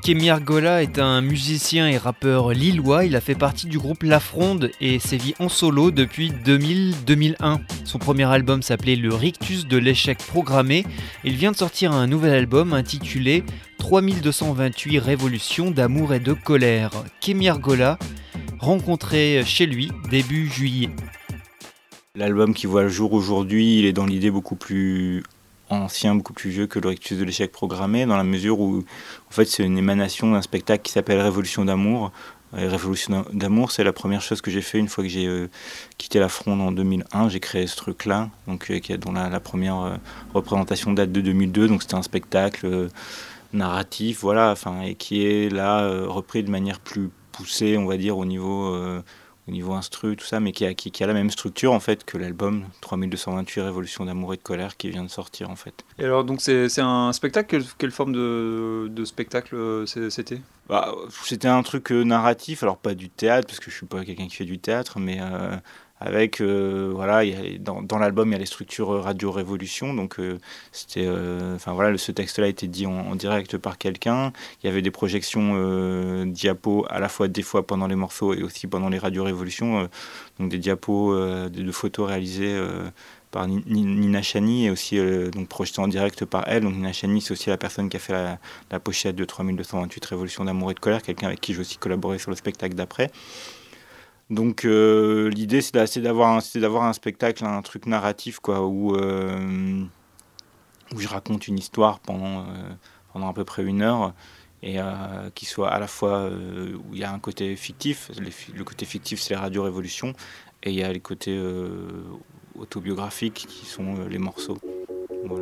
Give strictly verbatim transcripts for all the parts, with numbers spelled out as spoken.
Kémy Argola est un musicien et rappeur lillois. Il a fait partie du groupe La Fronde et sévit en solo depuis deux mille à deux mille un. Son premier album s'appelait Le Rictus de l'échec programmé. Il vient de sortir un nouvel album intitulé trois mille deux cent vingt-huit Révolutions d'amour et de colère. Kémy Argola, rencontré chez lui début juillet. L'album qui voit le jour aujourd'hui, il est dans l'idée beaucoup plus ancien, beaucoup plus vieux que le Rictus de l'échec programmé, dans la mesure où en fait, c'est une émanation d'un spectacle qui s'appelle Révolution d'amour. Et Révolution d'amour, c'est la première chose que j'ai fait une fois que j'ai euh, quitté La Fronde en deux mille un. J'ai créé ce truc-là, donc, euh, dont la, la première euh, représentation date de deux mille deux. Donc c'était un spectacle euh, narratif, voilà, enfin, et qui est là euh, repris de manière plus poussée, on va dire, au niveau... Euh, au niveau instru, tout ça, mais qui a, qui, qui a la même structure en fait que l'album trois mille deux cent vingt-huit Révolution d'amour et de colère qui vient de sortir en fait. Et alors donc c'est, c'est un spectacle, quelle, quelle forme de, de spectacle c'était ? Bah, c'était un truc euh, narratif, alors pas du théâtre, parce que je suis pas quelqu'un qui fait du théâtre, mais euh, avec, euh, voilà, y a, dans, dans l'album il y a les structures Radio Révolution, donc euh, c'était, enfin euh, voilà, ce texte-là a été dit en, en direct par quelqu'un. Il y avait des projections euh, diapos à la fois des fois pendant les morceaux et aussi pendant les Radio Révolution, euh, donc des diapos euh, de, de photos réalisées euh, par Nina Chani et aussi euh, donc projetées en direct par elle. Donc Nina Chani, c'est aussi la personne qui a fait la, la pochette de trois mille deux cent vingt-huit Révolution d'amour et de colère, quelqu'un avec qui j'ai aussi collaboré sur le spectacle d'après. Donc euh, l'idée c'est, c'est, d'avoir un, c'est d'avoir un spectacle, un truc narratif quoi, où, euh, où je raconte une histoire pendant, euh, pendant à peu près une heure et euh, qui soit à la fois euh, où il y a un côté fictif, les, le côté fictif c'est les Radio Révolution et il y a les côtés euh, autobiographiques qui sont euh, les morceaux. Voilà.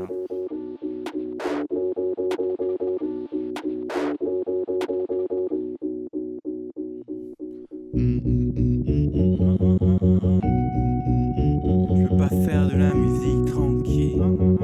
Je veux pas faire de la musique tranquille.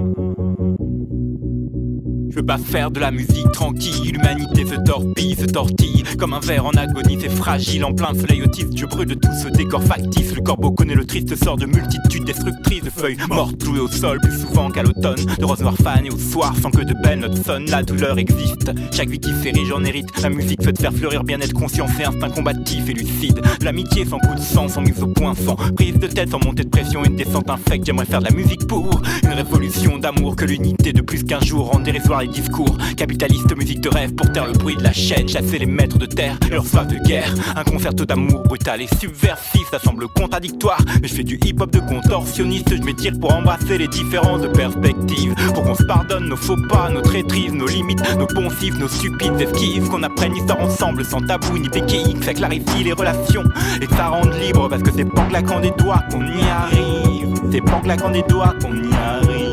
Je veux pas faire de la musique tranquille. L'humanité se torpille, se tortille comme un ver en agonie, c'est fragile. En plein soleil autiste, je brûle de tout ce décor factice. Le corbeau connaît le triste sort de multitudes destructrices, de feuilles mortes clouées au sol plus souvent qu'à l'automne, de roses noires fanées au soir sans que de belles notes sonnent. La douleur existe, chaque vie qui s'érige en hérite. La musique peut te faire fleurir bien-être, conscience et instinct combatif et lucide. De l'amitié sans coup de sang, sans mise au point, sans prise de tête, sans montée de pression et de descente infecte. J'aimerais faire de la musique pour une révolution d'amour, que l'unité de plus qu'un jour rende dérisoire les discours capitaliste, musique de rêve pour taire le bruit de la chaîne, chasser les maîtres de terre et leur soif de guerre. Un concerto d'amour brutal et subversif, ça semble contradictoire, mais je fais du hip-hop de contorsionniste. Je m'étire pour embrasser les différences de perspectives, pour qu'on se pardonne nos faux pas, nos traîtrises, nos limites, nos poncifs, nos stupides esquives, qu'on apprenne l'histoire ensemble sans tabou ni béquille, que ça clarifie les relations et que ça rende libre, parce que c'est pas en claquant des doigts qu'on y arrive, c'est pas en claquant des doigts qu'on y arrive.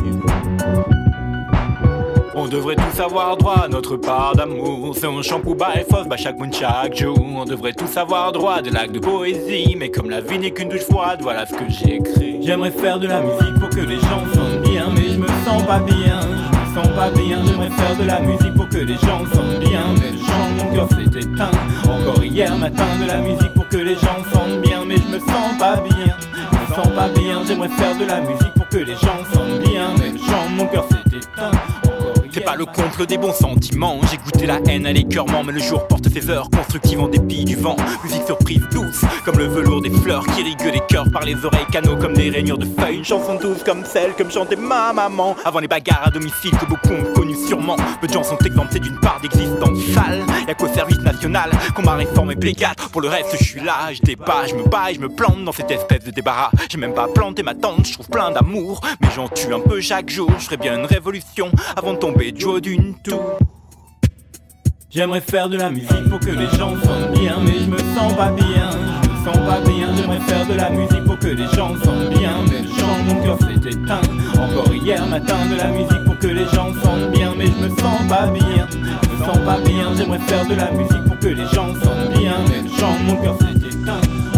On devrait tous avoir droit à notre part d'amour. C'est un shampoo bas et fausse, bah chaque moon, chaque jour. On devrait tous avoir droit à des lacs de poésie. Mais comme la vie n'est qu'une douche froide, voilà ce que j'écris. J'aimerais faire de la musique pour que les gens sentent bien, mais je me sens pas bien, je me sens pas bien. J'aimerais faire de la musique pour que les gens sentent bien, mais le chant de mon cœur s'est éteint. Encore hier matin, de la musique pour que les gens sentent bien, mais je me sens pas bien, je me sens pas bien. J'aimerais faire de la musique pour que les gens sentent bien, mais le chant de mon cœur s'est éteint. C'est pas le complot des bons sentiments. J'ai goûté la haine à l'écœurement, mais le jour porte ses heures constructives en dépit du vent. Musique surprise douce, comme le velours des fleurs qui riguent les cœurs par les oreilles, canaux comme des rainures de feuilles. Une chanson douce comme celle que me chantait ma maman avant les bagarres à domicile que beaucoup ont connues sûrement. Peu de gens sont exemptés d'une part d'existence sale. Y'a qu'au service national qu'on m'a réformé plégiatre. Pour le reste je suis là, je débat, je me bats et je me plante dans cette espèce de débarras. J'ai même pas planté ma tente, je trouve plein d'amour, mais j'en tue un peu chaque jour. Je ferais bien une révolution avant de tomber de joie d'une tour. J'aimerais faire de la musique pour que les gens sentent bien, mais je me sens pas bien, je me sens pas bien. J'aimerais faire de la musique pour que les gens sentent bien, mais le chant de mon cœur s'est éteint. Encore hier matin, de la musique pour que les gens sentent bien, mais je me sens pas bien, je me sens pas bien. J'aimerais faire de la musique pour que les gens sentent bien, mais le chant de mon cœur s'est éteint.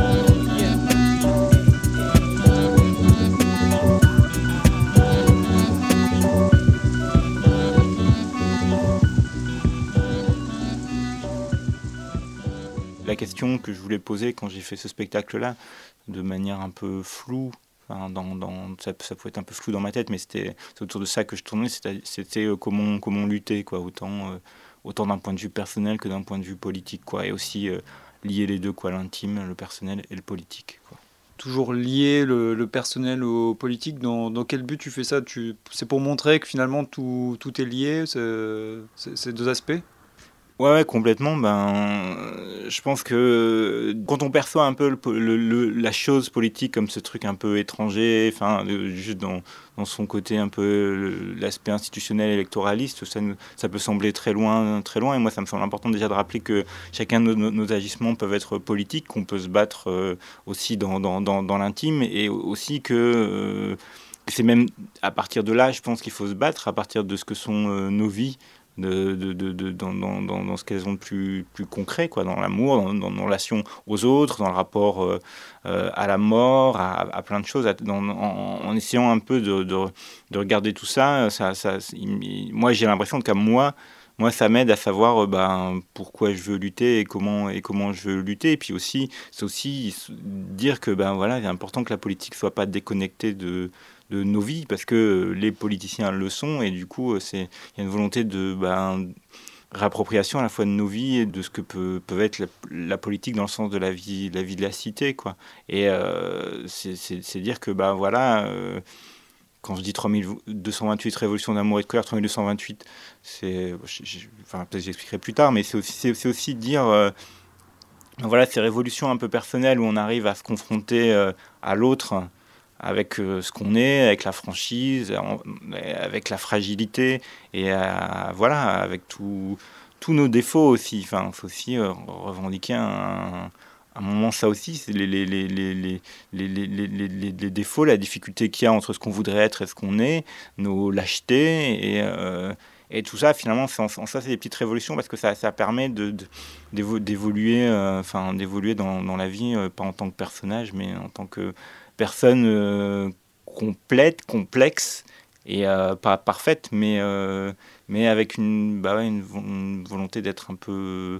La question que je voulais poser quand j'ai fait ce spectacle-là, de manière un peu floue, enfin, dans, dans, ça, ça pouvait être un peu flou dans ma tête, mais c'était c'est autour de ça que je tournais, c'était, c'était euh, comment, comment lutter, quoi. Autant, euh, autant d'un point de vue personnel que d'un point de vue politique, quoi, et aussi euh, lier les deux, quoi, l'intime, le personnel et le politique, quoi. Toujours lier le, le personnel au politique, dans, dans quel but tu fais ça? tu, C'est pour montrer que finalement tout, tout est lié, c'est, c'est, ces deux aspects? Ouais, ouais, complètement. Ben, euh, je pense que quand on perçoit un peu le, le, le, la chose politique comme ce truc un peu étranger, enfin, juste dans, dans son côté un peu l'aspect institutionnel électoraliste, ça, ça peut sembler très loin, très loin. Et moi, ça me semble important déjà de rappeler que chacun de nos, nos agissements peuvent être politiques, qu'on peut se battre euh, aussi dans, dans, dans, dans l'intime, et aussi que euh, c'est même à partir de là, je pense qu'il faut se battre, à partir de ce que sont euh, nos vies. De, de, de, de, dans, dans, dans ce qu'elles ont de plus, plus concret, quoi, dans l'amour, dans, dans nos relations aux autres, dans le rapport euh, euh, à la mort, à, à plein de choses, à, dans, en, en essayant un peu de, de, de regarder tout ça. ça, ça il, moi, j'ai l'impression qu'à moi, moi, ça m'aide à savoir euh, ben, pourquoi je veux lutter et comment, et comment je veux lutter. Et puis aussi, c'est aussi dire que ben, voilà, il est important que la politique ne soit pas déconnectée de... de nos vies, parce que les politiciens le sont, et du coup, c'est, il y a une volonté de ben, réappropriation à la fois de nos vies et de ce que peut, peut être la, la politique dans le sens de la vie, la vie de la cité, quoi. Et euh, c'est, c'est, c'est dire que, ben voilà, euh, quand je dis trois mille deux cent vingt-huit révolution d'amour et de colère, trois mille deux cent vingt-huit, c'est, enfin, peut-être j'expliquerai plus tard, mais c'est aussi, c'est, c'est aussi dire... Euh, voilà, ces révolutions un peu personnelles où on arrive à se confronter euh, à l'autre, avec euh, ce qu'on est, avec la franchise, en, avec la fragilité, et euh, voilà, avec tous nos défauts aussi. Enfin, il faut aussi euh, revendiquer un, un moment ça aussi, c'est les, les, les, les, les, les, les, les, les, les défauts, la difficulté qu'il y a entre ce qu'on voudrait être et ce qu'on est, nos lâchetés, et, euh, et tout ça, finalement, c'est en, en ça, c'est des petites révolutions, parce que ça, ça permet de, de, d'évoluer, euh, enfin, d'évoluer dans, dans la vie, euh, pas en tant que personnage, mais en tant que personne euh, complète, complexe, et euh, pas parfaite, mais, euh, mais avec une, bah ouais, une, une volonté d'être un peu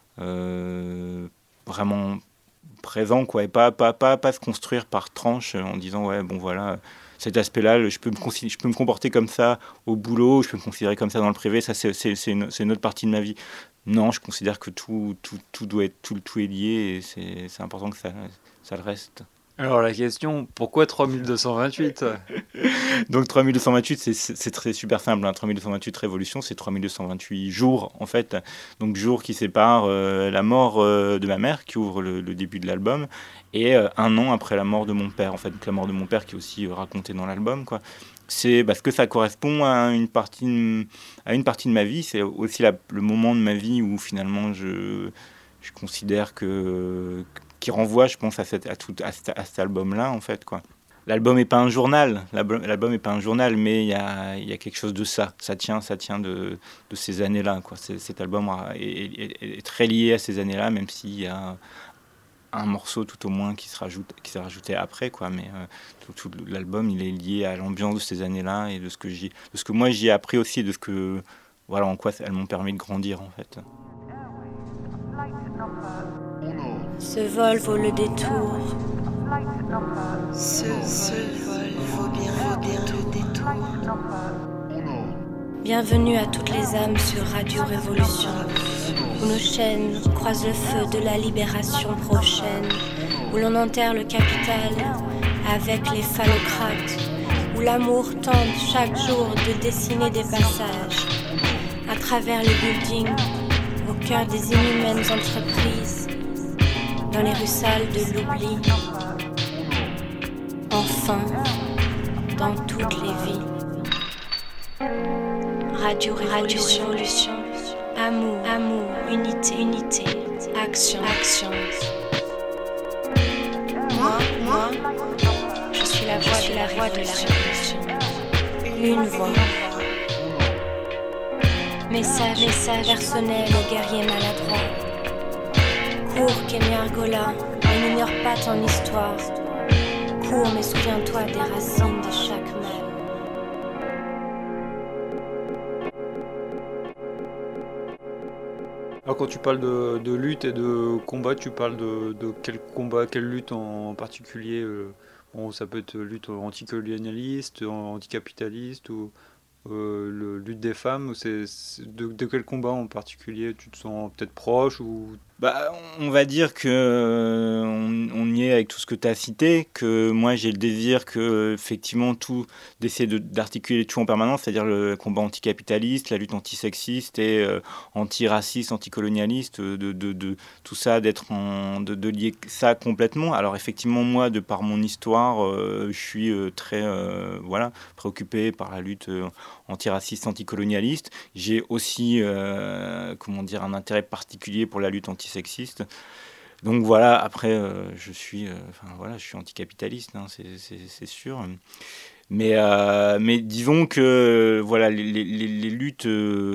euh, vraiment présent, quoi, et pas, pas, pas, pas se construire par tranche en disant ouais, bon voilà, cet aspect-là, je peux, me considérer, je peux me comporter comme ça au boulot, je peux me considérer comme ça dans le privé, ça c'est, c'est, c'est, une, c'est une autre partie de ma vie. Non, je considère que tout, tout, tout doit être, tout, tout est lié, et c'est, c'est important que ça, ça le reste. Alors la question, pourquoi trois mille deux cent vingt-huit? Donc trois mille deux cent vingt-huit, c'est, c'est, c'est très super simple, hein. trois mille deux cent vingt-huit révolution, c'est trois mille deux cent vingt-huit jours en fait. Donc jour qui sépare euh, la mort euh, de ma mère, qui ouvre le, le début de l'album, et euh, un an après la mort de mon père. En fait, donc la mort de mon père qui est aussi euh, racontée dans l'album, quoi. C'est parce que ça correspond à une partie de, à une partie de ma vie. C'est aussi la, le moment de ma vie où finalement je, je considère que... qui renvoie, je pense, à, cette, à, tout, à, cet, à cet album-là, en fait, quoi. L'album n'est pas un journal, l'album, l'album n'est pas un journal, mais il y a, y a quelque chose de ça. Ça tient, ça tient de, de ces années-là, quoi. C'est, cet album est, est, est très lié à ces années-là, même s'il y a un morceau tout au moins qui se rajoute, qui s'est rajouté après, quoi. Mais euh, tout, tout l'album, il est lié à l'ambiance de ces années-là et de ce que j'ai, de ce que moi j'y ai appris aussi, de ce que, voilà, en quoi elles m'ont permis de grandir, en fait. Ce vol vaut le détour. Ce, ce vol vaut bien, vaut bien le détour. Bienvenue à toutes les âmes sur Radio Révolution, où nos chaînes croisent le feu de la libération prochaine, où l'on enterre le capital avec les phallocrates, où l'amour tente chaque jour de dessiner des passages à travers les buildings, au cœur des inhumaines entreprises, dans les rues sales de l'oubli, enfin, dans toutes les vies. Radio Révolution, Révolution, amour, amour, unité, unité, action, action. Moi, moi, je suis la voix de la voix de la révolution. Une voix. Message, message personnel aux guerriers maladroits. Cours, Kémy Argola, et n'ignore pas ton histoire. Cours, mais souviens-toi des racines de chaque mal. Alors quand tu parles de, de lutte et de combat, tu parles de, de quel combat, quelle lutte en particulier? euh, bon, ça peut être lutte anticolonialiste, anticapitaliste, ou euh, le lutte des femmes, c'est, c'est de, de quel combat en particulier tu te sens peut-être proche ou... Bah, on va dire que euh, on, on y est avec tout ce que tu as cité, que moi j'ai le désir que effectivement tout d'essayer de, d'articuler tout en permanence, c'est-à-dire le combat anticapitaliste, la lutte antisexiste et euh, antiraciste, anticolonialiste, de, de, de, de tout ça, d'être en, de, de lier ça complètement. Alors effectivement moi, de par mon histoire, euh, je suis euh, très euh, voilà préoccupé par la lutte euh, antiraciste, anticolonialiste. J'ai aussi euh, comment dire un intérêt particulier pour la lutte anti sexiste. Donc voilà, après, euh, je suis, euh, enfin voilà, je suis anticapitaliste, hein, c'est, c'est, c'est sûr. Mais, euh, mais disons que voilà, les, les, les luttes,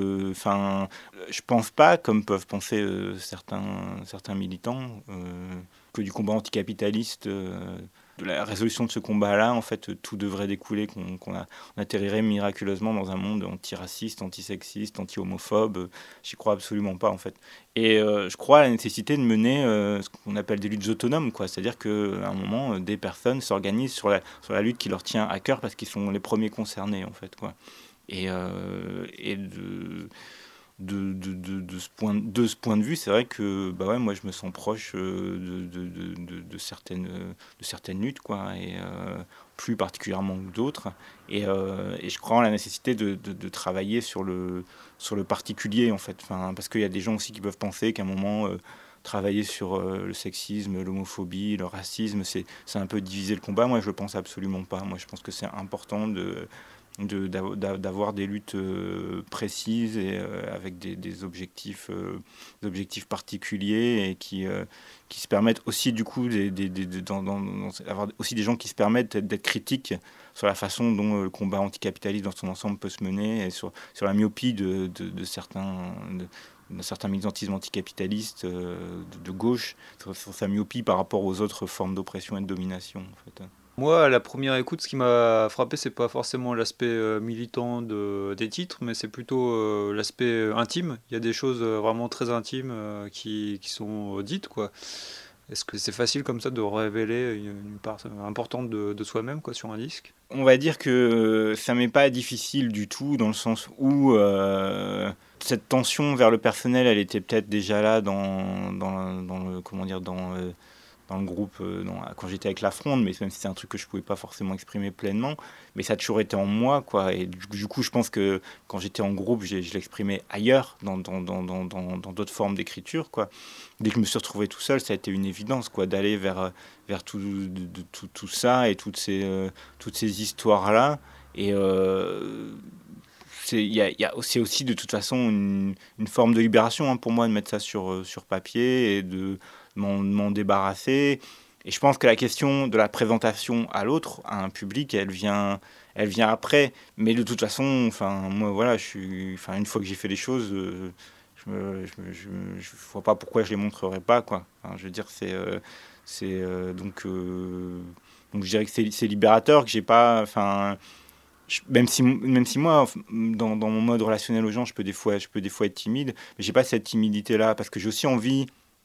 enfin, euh, je pense pas, comme peuvent penser euh, certains, certains militants, euh, que du combat anticapitaliste. Euh, de la résolution de ce combat-là, en fait, tout devrait découler qu'on, qu'on a, on atterrirait miraculeusement dans un monde antiraciste, antisexiste, anti-homophobe. J'y crois absolument pas, en fait. Et euh, je crois à la nécessité de mener euh, ce qu'on appelle des luttes autonomes, quoi. C'est-à-dire qu'à un moment, des personnes s'organisent sur la, sur la lutte qui leur tient à cœur parce qu'ils sont les premiers concernés, en fait, quoi. Et, euh, et de... De, de, de, de, ce point, de ce point de vue, c'est vrai que bah ouais, moi je me sens proche de, de, de, de, de, certaines, de certaines luttes, quoi, et euh, plus particulièrement que d'autres. Et, euh, et je crois en la nécessité de, de, de travailler sur le, sur le particulier, en fait. Enfin, parce qu'il y a des gens aussi qui peuvent penser qu'à un moment, euh, travailler sur euh, le sexisme, l'homophobie, le racisme, c'est, c'est un peu diviser le combat. Moi, je le pense absolument pas. Moi, je pense que c'est important de... De, d'avoir des luttes euh, précises et euh, avec des, des, objectifs, euh, des objectifs particuliers et qui, euh, qui se permettent aussi du coup des, des, des, dans, dans, dans, avoir aussi des gens qui se permettent d'être, d'être critiques sur la façon dont le combat anticapitaliste dans son ensemble peut se mener et sur, sur la myopie de, de, de certains de, d'un certain militantisme anticapitaliste euh, de, de gauche, sur, sur sa myopie par rapport aux autres formes d'oppression et de domination, en fait. Moi, à la première écoute, ce qui m'a frappé, c'est pas forcément l'aspect euh, militant de, des titres, mais c'est plutôt euh, l'aspect intime. Il y a des choses euh, vraiment très intimes euh, qui, qui sont dites, quoi. Est-ce que c'est facile comme ça de révéler une, une part importante de, de soi-même, quoi, sur un disque ? On va dire que ça m'est pas difficile du tout, dans le sens où euh, cette tension vers le personnel, elle était peut-être déjà là dans, dans, dans le comment dire dans euh, dans le groupe euh, dans, quand j'étais avec La Fronde, mais même si c'est un truc que je pouvais pas forcément exprimer pleinement, mais ça a toujours été en moi, quoi. Et du, du coup, je pense que quand j'étais en groupe, j'ai, je l'exprimais ailleurs, dans, dans, dans, dans, dans, dans d'autres formes d'écriture, quoi. Dès que je me suis retrouvé tout seul, ça a été une évidence, quoi, d'aller vers, vers tout, de, de, tout, tout ça et toutes ces, euh, toutes ces histoires-là. Et euh, c'est, y a, y a aussi, aussi, de toute façon, une, une forme de libération, hein, pour moi, de mettre ça sur, sur papier et de M'en, m'en débarrasser. Et je pense que la question de la présentation à l'autre, à un public, elle vient, elle vient après. Mais de toute façon, enfin, moi, voilà, je suis, enfin, une fois que j'ai fait les choses, euh, je ne je, je, je vois pas pourquoi je les montrerai pas, quoi. Enfin, je veux dire, c'est, euh, c'est euh, donc, euh, donc, je dirais que c'est, c'est libérateur, que j'ai pas, enfin. Même si, même si moi, dans, dans mon mode relationnel aux gens, je peux des fois, je peux des fois être timide, mais j'ai pas cette timidité-là parce que j'ai aussi envie.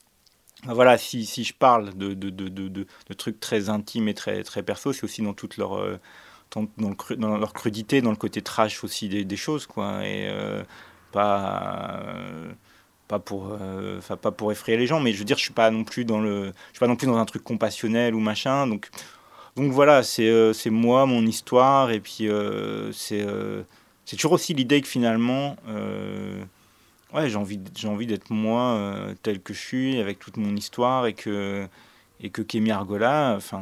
Voilà, si, si je parle de, de, de, de, de trucs très intimes et très, très perso, c'est aussi dans toute leur, euh, dans, dans, le, dans leur crudité, dans le côté trash aussi des, des choses, quoi. Et euh, pas, euh, pas, pour, euh, pas pour effrayer les gens, mais je veux dire, je suis pas non plus dans, le, je suis pas non plus dans un truc compassionnel ou machin. Donc, donc voilà, c'est, euh, c'est moi, mon histoire, et puis euh, c'est, euh, c'est toujours aussi l'idée que finalement... Euh, Ouais, j'ai envie, j'ai envie d'être moi euh, tel que je suis, avec toute mon histoire, et que, et que Kémy Argola, enfin,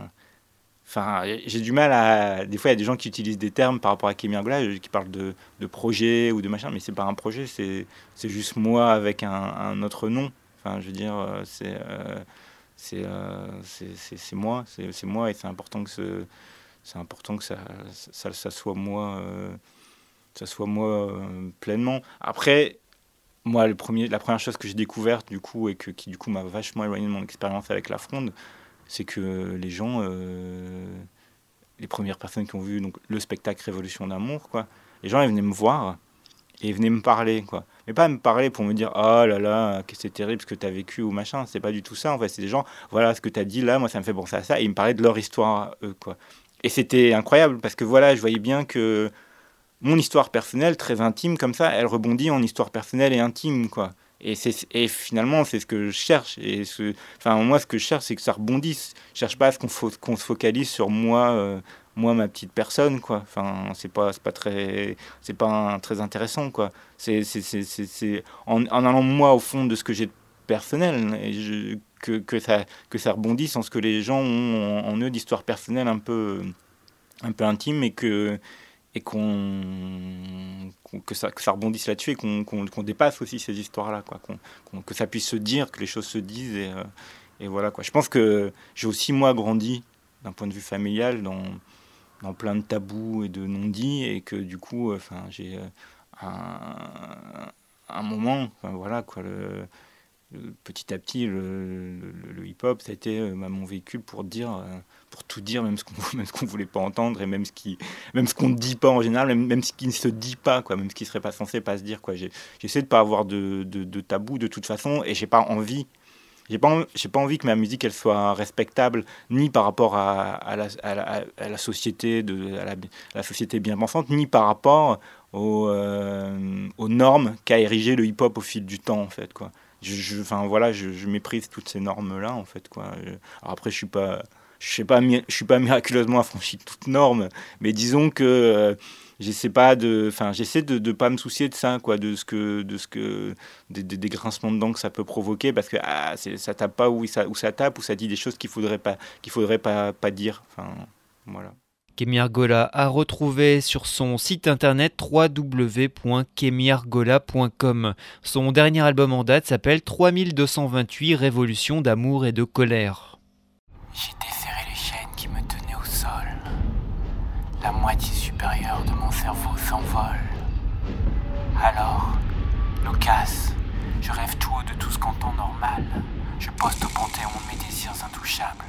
enfin, j'ai du mal à... Des fois, il y a des gens qui utilisent des termes par rapport à Kémy Argola, qui parlent de, de projet ou de machin, mais c'est pas un projet, c'est, c'est juste moi avec un, un autre nom. Enfin, je veux dire, c'est, euh, c'est, euh, c'est, c'est, c'est moi, c'est, c'est moi, et c'est important que, ce, c'est important que ça, ça, ça soit moi, euh, ça soit moi euh, pleinement. Après... Moi, le premier, la première chose que j'ai découverte, du coup, et que, qui, du coup, m'a vachement éloigné de mon expérience avec La Fronde, c'est que les gens, euh, les premières personnes qui ont vu donc, le spectacle Révolution d'amour, quoi, les gens, ils venaient me voir et ils venaient me parler, quoi. Mais pas me parler pour me dire « Oh là là, que c'est terrible ce que tu as vécu » ou machin. C'est pas du tout ça, en fait. C'est des gens, voilà, ce que tu as dit là, moi, ça me fait penser à ça. Et ils me parlaient de leur histoire, eux, quoi. Et c'était incroyable, parce que, voilà, je voyais bien que... mon histoire personnelle, très intime comme ça, elle rebondit en histoire personnelle et intime, quoi. Et, c'est, et finalement, c'est ce que je cherche. Et ce, enfin, moi, ce que je cherche, c'est que ça rebondisse. Je cherche pas à ce qu'on, fo- qu'on se focalise sur moi, euh, moi, ma petite personne, quoi. Enfin, c'est pas, c'est pas très, c'est pas un, très intéressant, quoi. C'est, c'est, c'est, c'est, c'est en, en allant moi au fond de ce que j'ai de personnel, et je, que, que ça, que ça rebondisse en ce que les gens ont en, en eux d'histoire personnelle un peu, un peu intime, et que et qu'on, qu'on que ça que ça rebondisse là-dessus, et qu'on, qu'on, qu'on dépasse aussi ces histoires-là, quoi, qu'on, qu'on, que ça puisse se dire, que les choses se disent, et, euh, et voilà, quoi. Je pense que j'ai aussi moi grandi d'un point de vue familial dans dans plein de tabous et de non-dits, et que du coup, enfin, euh, j'ai euh, un, un moment, enfin, voilà, quoi, le, le, petit à petit, le, le, le hip-hop, ça a été euh, mon véhicule pour dire. Euh, pour tout dire, même ce qu'on même ce qu'on voulait pas entendre, et même ce qui même ce qu'on ne dit pas en général, même, même ce qui ne se dit pas, quoi, même ce qui serait pas censé pas se dire, quoi. J'ai, j'essaie de pas avoir de, de, de tabou de toute façon, et j'ai pas envie j'ai pas j'ai pas envie que ma musique elle soit respectable ni par rapport à, à, la, à, la, à la société de à la, à la société bien pensante, ni par rapport aux, euh, aux normes qu'a érigé le hip-hop au fil du temps, en fait, quoi. Je, je, enfin voilà, je, je méprise toutes ces normes là, en fait, quoi. Je, alors après, je suis pas Je sais pas, je suis pas miraculeusement affranchi de toute norme, mais disons que euh, j'essaie pas de, enfin, j'essaie de, de pas me soucier de ça, quoi, de ce que, de ce que, des, des, des grincements de dents que ça peut provoquer, parce que ah, c'est, ça tape pas où ça, où ça tape, ou ça dit des choses qu'il faudrait pas, qu'il faudrait pas, pas dire. Enfin, voilà. Kémy Argola a retrouvé sur son site internet w w w point kémy argola point com. Son dernier album en date s'appelle trois mille deux cent vingt-huit Révolution d'amour et de colère. J'ai desserré les chaînes qui me tenaient au sol. La moitié supérieure de mon cerveau s'envole. Alors, loquace, je rêve tout haut de tout ce qu'en temps normal. Je poste au panthéon de mes désirs intouchables.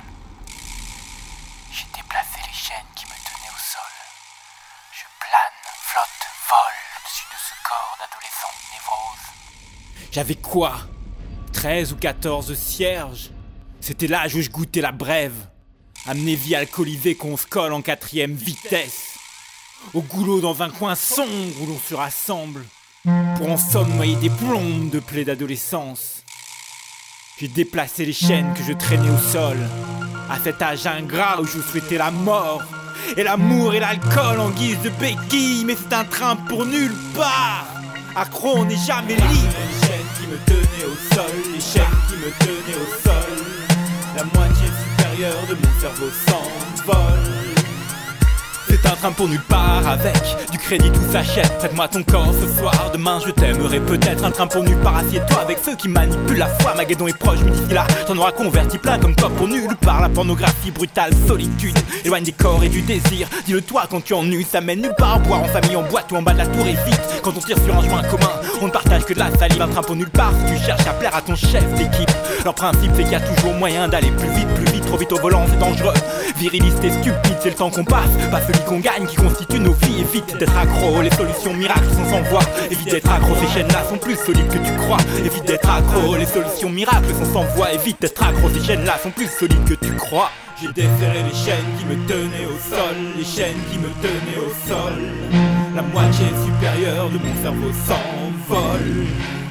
J'ai déplacé les chaînes qui me tenaient au sol. Je plane, flotte, vole au-dessus de ce corps d'adolescente névrose. J'avais quoi ? treize ou quatorze cierges ? C'était l'âge où je goûtais la brève. Amnésie alcoolisée qu'on se colle en quatrième vitesse. Au goulot dans un coin sombre où l'on se rassemble. Pour en somme noyer des plombes de plaies d'adolescence. J'ai déplacé les chaînes que je traînais au sol. À cet âge ingrat où je souhaitais la mort. Et l'amour et l'alcool en guise de béquille. Mais c'est un train pour nulle part. Accro, on n'est jamais libre. Les chaînes qui me tenaient au sol. Les chaînes qui me tenaient au sol. La moitié supérieure de mon cerveau s'envole. C'est un train pour nulle part, avec du crédit tout s'achète. Prête-moi ton corps ce soir, demain je t'aimerai peut-être. Un train pour nulle part, assieds-toi avec ceux qui manipulent la foi. Maguédon est proche, mais d'ici là, t'en auras converti plein comme toi pour nulle part. La pornographie brutale, solitude, éloigne des corps et du désir. Dis-le toi quand tu ennuies, ça mène nulle part. Boire en famille, en boîte ou en bas de la tour, et vite. Quand on tire sur un joint commun, on ne partage que de la salive. Un train pour nulle part, si tu cherches à plaire à ton chef d'équipe. Leur principe c'est qu'il y a toujours moyen d'aller plus vite, plus vite, trop vite au volant, c'est dangereux. Viriliste et stupide, c'est le temps qu'on passe, pas celui qu'on gagne qui constitue nos vies. Évite d'être accro, les solutions miracles sont sans voix. Évite d'être accro, ces chaînes-là sont plus solides que tu crois. Évite d'être accro, les solutions miracles sont sans voix. Évite d'être accro, ces chaînes-là sont plus solides que tu crois. J'ai desserré les chaînes qui me tenaient au sol. Les chaînes qui me tenaient au sol. La moitié supérieure de mon cerveau s'envole.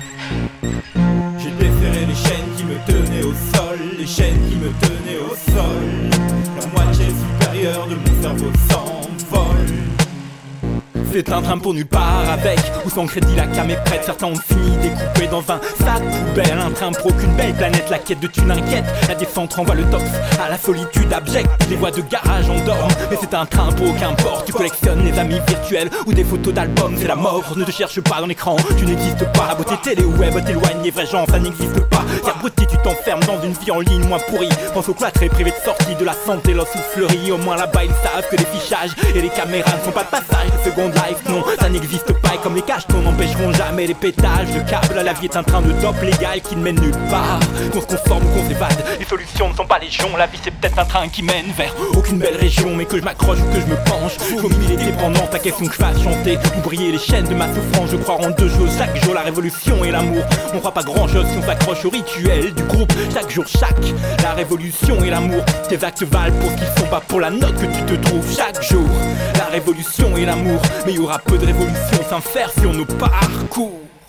J'ai desserré les chaînes qui me tenaient au sol. Les chaînes qui me tenaient au sol. La moitié supérieure de mon cerveau s'envole. C'est un train pour nulle part, avec ou sans crédit la cam est prête. Certains ont fini découpés dans un sac poubelle. Un train pour aucune belle planète, la quête de thunes inquiète. La descente renvoie le tox à la solitude abjecte. Les voies de garage endorment, mais c'est un train pour aucun port. Tu collectionnes les amis virtuels ou des photos d'albums, c'est la mort. Ne te cherche pas dans l'écran, tu n'existes pas. La beauté télé ou web t'éloigne, les vrais gens ça n'existe pas. Car abruti tu t'enfermes dans une vie en ligne moins pourrie. Pense au cloîtré privé de sortie de la santé, l'os ou fleurie. Au moins là-bas ils savent que les fichages et les caméras ne sont pas de passage. Seconde life, non, ça n'existe pas. Et comme les cachetons n'empêcheront jamais les pétages de câbles, la vie est un train de top légal qui ne mène nulle part. Qu'on se conforme ou qu'on s'évade, les solutions ne sont pas légion. La vie c'est peut-être un train qui mène vers aucune belle région. Mais que je m'accroche ou que je me penche, comme il est dépendant, ta question que je fasse chanter ou briller les chaînes de ma souffrance. Je crois en deux choses chaque jour, la révolution et l'amour. On croit pas grand chose si on s'accroche au rituel du groupe. Chaque jour, chaque, la révolution et l'amour. Tes actes valent pour ce qu'ils font, pas pour la note que tu te trouves chaque jour. La révolution et l'amour. Mais il y aura peu de révolutions sincères sur nos parcours.